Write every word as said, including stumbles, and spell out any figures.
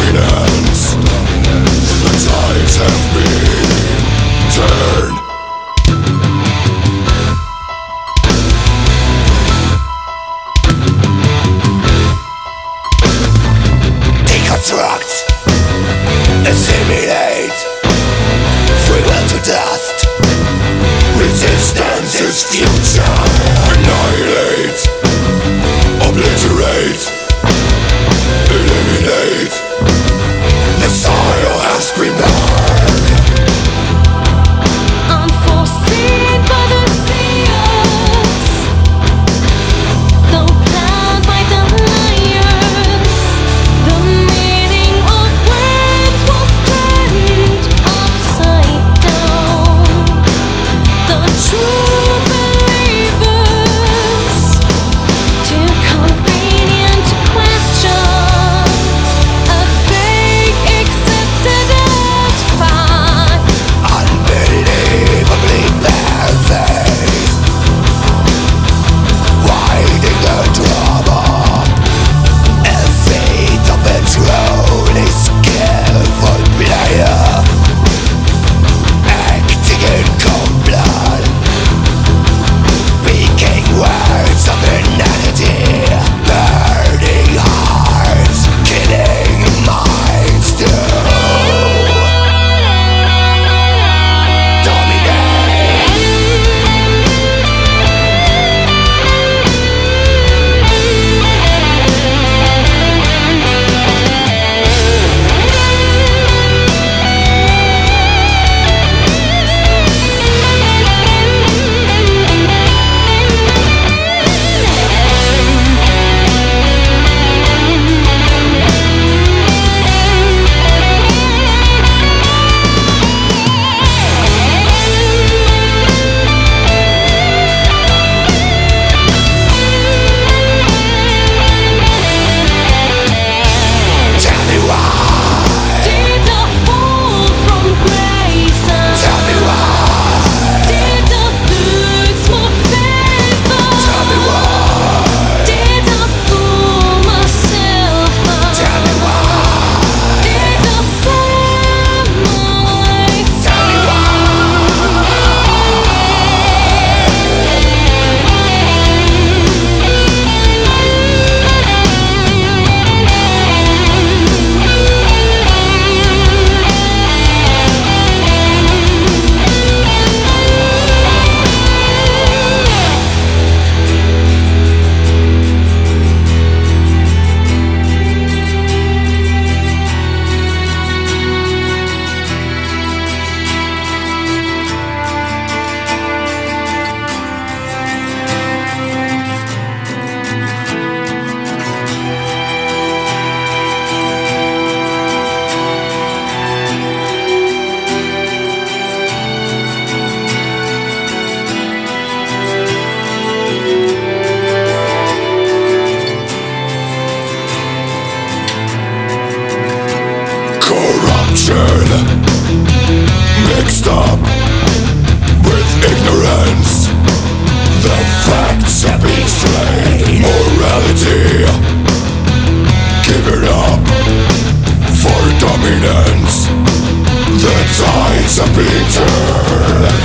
dominance. The tides have been turned. Deconstruct, assimilate, free will to dust. Resistance is future. Annihilate, obliterate, eliminate. The soil has been burned. Unforeseen by the seers, though planned by the liars, the meaning of words was turned upside down. The true believers too convenient to question, a fake accepted as fact. Unbelievably bare-faced, riding the trouble. A fate of a truly skillful player, acting in cold blood, speaking words of inanity, burning hearts, killing minds too. Did I fall from grace? Tell me why, Did I lose my favor? tell me why, Did I fool myself? tell me why, Did I fool myself? tell me corruption mixed up with ignorance. The facts have been slain. Morality given up for dominance. The tides have been turned.